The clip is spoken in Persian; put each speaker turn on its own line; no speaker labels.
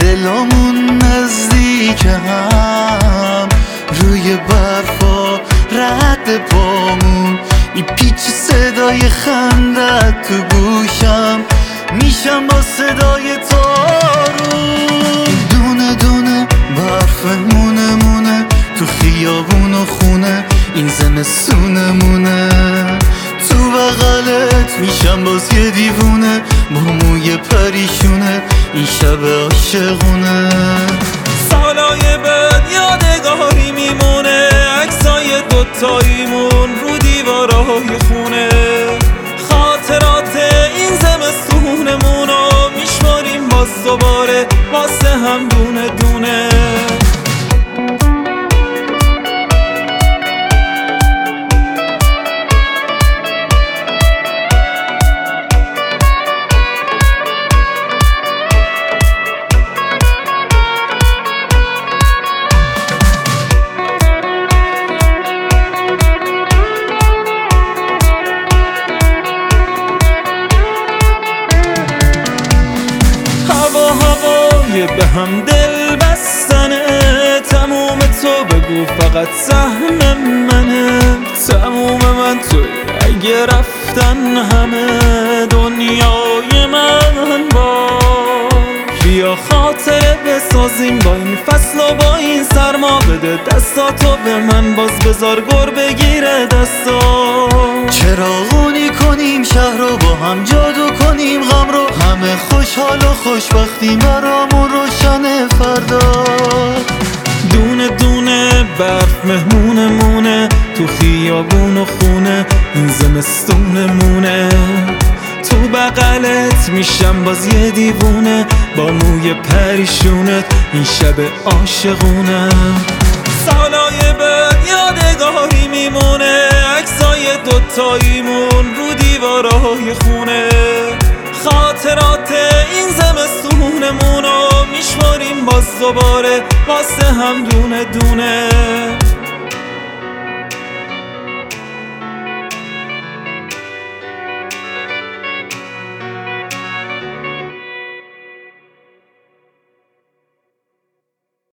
دلمون نزدیک هم، روی برفا رد پامون میپیچ صدای خندت تو گوشم، میشم با صدای تارون. دونه دونه برف مونه تو خیابون و خونه، این زمستونمونه. تو بغلت میشم باز یه دیوونه، با موی پریشونه، این شب عاشقونه.
سالای بعد یادگاری میمونه، عکسای دوتاییمون رو دیوارای خونه. خاطرات این زمستونمونو میشماریم باز دوباره واسه هم دونه دونه. هوای به هم دل بستنه، تموم تو بگو فقط سهم منه. تموم من توی اگه رفتن همه دنیای من باش. بیا خاطره بسازیم با این فصل و با این سرما، بده دستاتو به من باز بذار گر بگیره دستا.
چراغونی کنیم شهر رو با هم جادو کنیم، غم رو همه خوشحال و خوشبختیم برامون روشن فردا.
دونه دونه برف مهمونمونه، تو خیابون و خونه این زمستونمونه. تو بغلت میشم باز یه دیوونه، با موی پریشونت این شب عاشقونه. سالای بعد یادگاری میمونه، عکسای دوتاییمون رو دیوارای خونه. خاطرات این زمستونمونو میشماریم باز دوباره واسه هم دونه دونه.